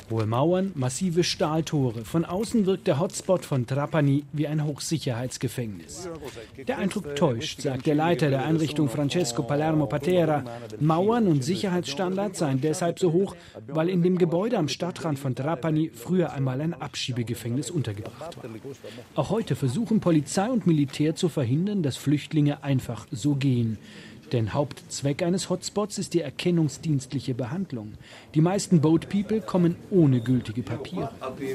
Hohe Mauern, massive Stahltore. Von außen wirkt der Hotspot von Trapani wie ein Hochsicherheitsgefängnis. Der Eindruck täuscht, sagt der Leiter der Einrichtung Francesco Palermo Patera. Mauern und Sicherheitsstandards seien deshalb so hoch, weil in dem Gebäude am Stadtrand von Trapani früher einmal ein Abschiebegefängnis untergebracht war. Auch heute versuchen Polizei und Militär zu verhindern, dass Flüchtlinge einfach so gehen. Denn Hauptzweck eines Hotspots ist die erkennungsdienstliche Behandlung. Die meisten Boat People kommen ohne gültige Papiere.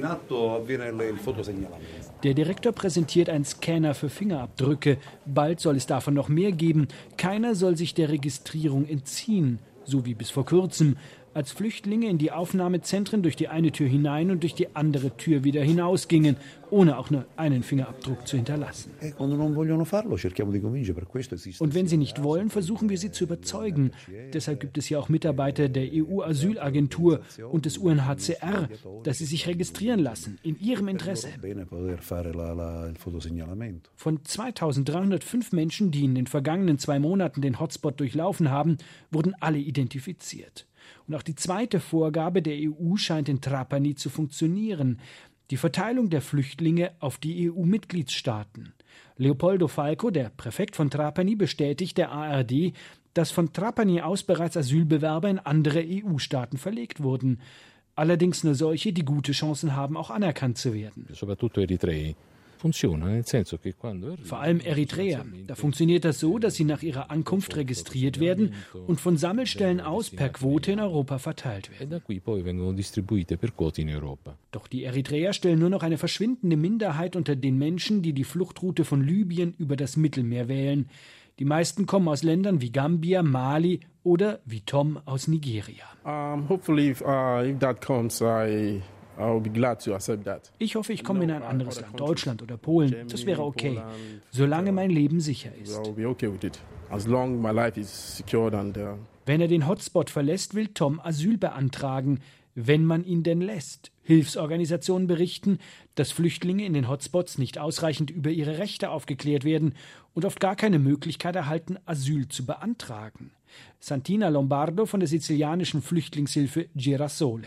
Der Direktor präsentiert einen Scanner für Fingerabdrücke. Bald soll es davon noch mehr geben. Keiner soll sich der Registrierung entziehen, so wie bis vor kurzem, als Flüchtlinge in die Aufnahmezentren durch die eine Tür hinein und durch die andere Tür wieder hinausgingen, ohne auch nur einen Fingerabdruck zu hinterlassen. Und wenn sie nicht wollen, versuchen wir sie zu überzeugen. Deshalb gibt es ja auch Mitarbeiter der EU-Asylagentur und des UNHCR, dass sie sich registrieren lassen, in ihrem Interesse. Von 2305 Menschen, die in den vergangenen 2 Monaten den Hotspot durchlaufen haben, wurden alle identifiziert. Und auch die zweite Vorgabe der EU scheint in Trapani zu funktionieren: die Verteilung der Flüchtlinge auf die EU-Mitgliedstaaten. Leopoldo Falco, der Präfekt von Trapani, bestätigt der ARD, dass von Trapani aus bereits Asylbewerber in andere EU-Staaten verlegt wurden. Allerdings nur solche, die gute Chancen haben, auch anerkannt zu werden. Vor allem Eritreer. Da funktioniert das so, dass sie nach ihrer Ankunft registriert werden und von Sammelstellen aus per Quote in Europa verteilt werden. Doch die Eritreer stellen nur noch eine verschwindende Minderheit unter den Menschen, die die Fluchtroute von Libyen über das Mittelmeer wählen. Die meisten kommen aus Ländern wie Gambia, Mali oder wie Tom aus Nigeria. Ich hoffe, ich komme in ein anderes Land, Deutschland oder Polen. Das wäre okay, solange mein Leben sicher ist. Wenn er den Hotspot verlässt, will Tom Asyl beantragen, wenn man ihn denn lässt. Hilfsorganisationen berichten, dass Flüchtlinge in den Hotspots nicht ausreichend über ihre Rechte aufgeklärt werden und oft gar keine Möglichkeit erhalten, Asyl zu beantragen. Santina Lombardo von der sizilianischen Flüchtlingshilfe Girasole.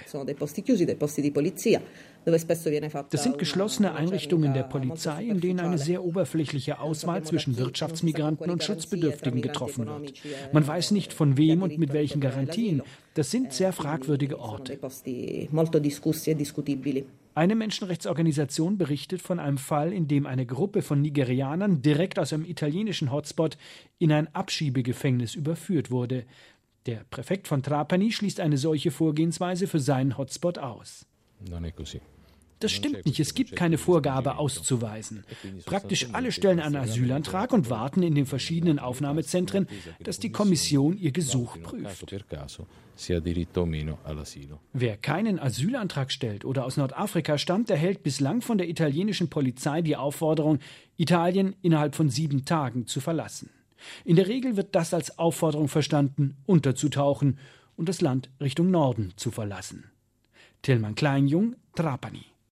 Das sind geschlossene Einrichtungen der Polizei, in denen eine sehr oberflächliche Auswahl zwischen Wirtschaftsmigranten und Schutzbedürftigen getroffen wird. Man weiß nicht, von wem und mit welchen Garantien. Das sind sehr fragwürdige Orte. Eine Menschenrechtsorganisation berichtet von einem Fall, in dem eine Gruppe von Nigerianern direkt aus einem italienischen Hotspot in ein Abschiebegefängnis überführt wurde. Der Präfekt von Trapani schließt eine solche Vorgehensweise für seinen Hotspot aus. Das stimmt nicht, es gibt keine Vorgabe auszuweisen. Praktisch alle stellen einen Asylantrag und warten in den verschiedenen Aufnahmezentren, dass die Kommission ihr Gesuch prüft. Wer keinen Asylantrag stellt oder aus Nordafrika stammt, erhält bislang von der italienischen Polizei die Aufforderung, Italien innerhalb von 7 Tagen zu verlassen. In der Regel wird das als Aufforderung verstanden, unterzutauchen und das Land Richtung Norden zu verlassen. Tilman Kleinjung, Trapani.